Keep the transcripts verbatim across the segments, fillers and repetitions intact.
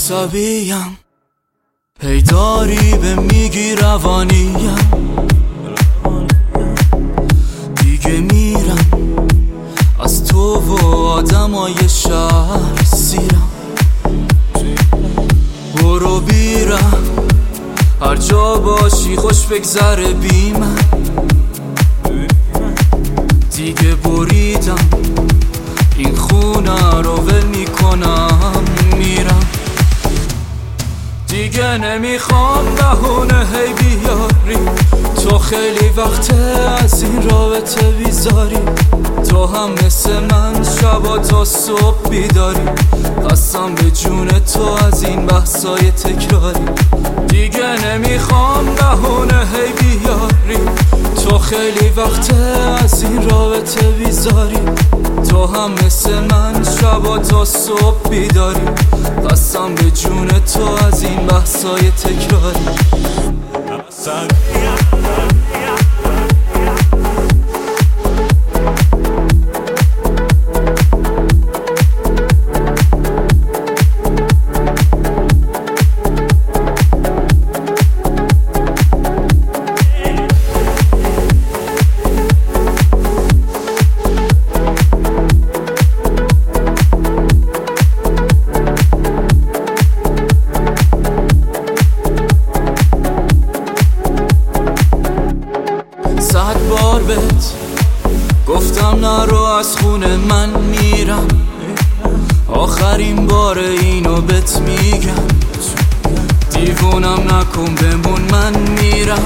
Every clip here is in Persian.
عصبیم، هی داری به میگی روانیم، دیگه میرم از تو و آدمای شهر سیرم. برو بیرم هر جا باشی خوش بگذره بی من، دیگه بریدم این خونه رو ول میکنم میرم. دیگه نمیخوام بهونه هی بیاری، تو خیلی وقته از این رابطه بیزاری. تو هم مثل من شبا تا صبح بیداری، قسم به جون تو از این بحثای تکراری. دیگه نمیخوام بهونه هی بیاری، تو خیلی وقته از این رابطه بیزاری. تو هم مثل من شبا تا صبح بیداری، قسم به جون تو از این بحثای تکراری. صد بار بهت گفتم نرو از خونه من میرم، آخرین بار اینو بهت میگم. دیوونم نکن بمون من میرم،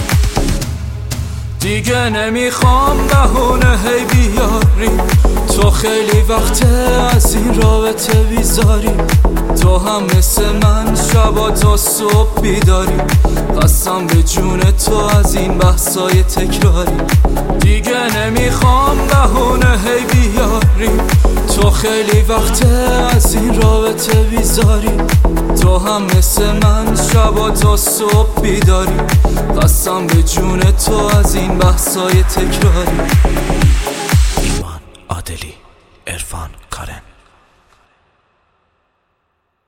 دیگه نمیخوام بهونه هی بیاری. تو خیلی وقته از این رابطه بیزاری، تو هم مثل من شبا تا صبح بیداری، قسم به جون تو از این بحثای تکراری. دیگه نمیخوام بهونه هی بیاری، تو خیلی وقته از این رابطه بیزاری. تو هم مثل من شبا تا صبح بیداری، قسم به جون تو از این بحثای تکراری. ایمان عادلی، عرفان کارن.